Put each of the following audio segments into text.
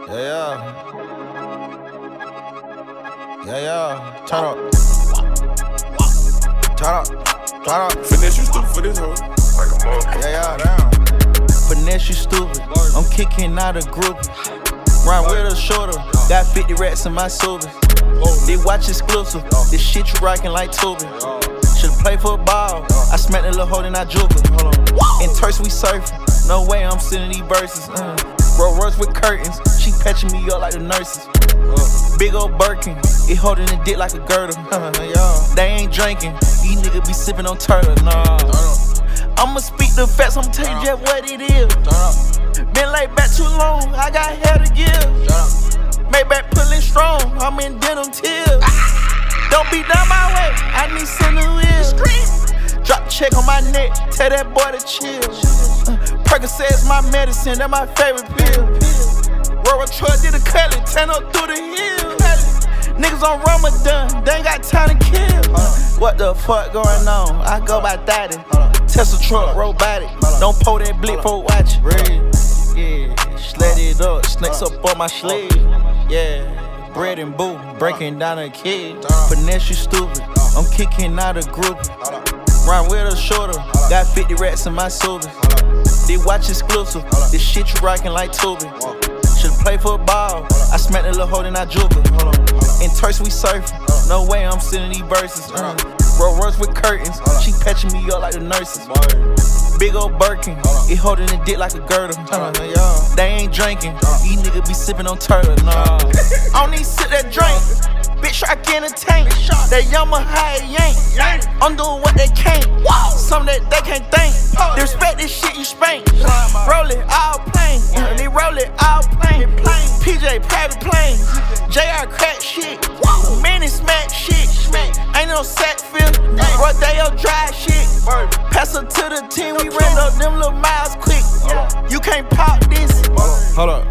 Yeah. Turn up. Turn up. Turn up. Finesse, you stupid for this hoe. Like a motherfucker. Damn. Finesse, you stupid. I'm kicking out a group. Run with a shorter. Got 50 racks in my Subi. They watch exclusive. This shit you rockin' like Tubi. Should've played football. I smacked that little hoe and I juke her. In Turks we surfing. No way I'm sending these verses. Roll Royce with curtains. She patching me up like the nurses. Big old Birkin. It holding the dick like a girdle. They ain't drinking. These niggas be sipping on turtle. Nah. I'ma speak the facts. I'ma tell you just what it is. Been laid back too long. I got hair to give. Maybach pulling strong. I'm in denim tears. Don't be down my way. I need center wheels. Drop the check on my neck. Tell that boy to chill. Percocet's my medicine. That's my favorite pill. Roll truck did a cutlet. Turn up through the hill. Niggas on Ramadan. They ain't got time to kill. What the fuck going on? I go by 30. Tesla truck, robotic. Don't pull that blick for watch. Yeah, sled it up. Snakes up on my sled. Yeah, bread and boo. Breaking down a kid. Finesse, you stupid. I'm kicking out a group. Run with a shorter. Got 50 racks in my Subi. They watch exclusive. This shit you rockin' like Tubi. Should've played football. I smacked that little hoe and I juke her. In Turks we surfing. No way I'm sending these verses. Roll Royce with curtains. She patching me up like the nurses. Big old Birkin. It holding the dick like a girdle. They ain't drinking. These niggas be sipping on turtle. Nah. I don't need sip that drink. Bitch, I can entertain. That Yamaha yank. I'm doing what they can't. Some that they can't think. They respect this shit you spank. Roll it all plain. They roll it all plain. PJ private plane. JR crack shit. Manny smack shit. Ain't no sack feel. Rodeo dry shit. Pass her to the team. We ran up them little miles quick. You can't pop this. Hold up.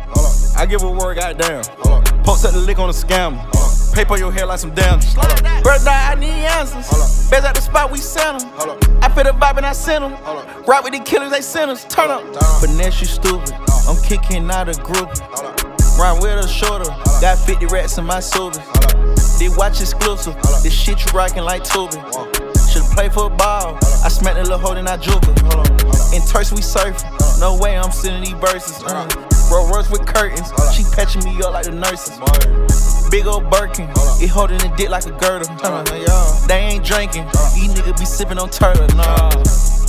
I give a word, goddamn. Post at the lick on the scammer. Paper your hair like some damage. Brother, I need answers. Best at the spot, we sent them. I feel the vibe and I sent them. Ride with the killers, they sent us. Turn up. Finesse, you stupid. I'm kicking out a group. Run with a shorter. Got 50 racks in my Subi. They watch exclusive. This shit you rockin' like Tubi. Should've played football. I smacked that little hoe and I juke her. In Turks we surfing. No way I'm sending these verses. Roll Royce with curtains. She patching me up like the nurses. Big old Birkin. It holding the dick like a girdle. They ain't drinking. These niggas be sipping on turtle. Nah.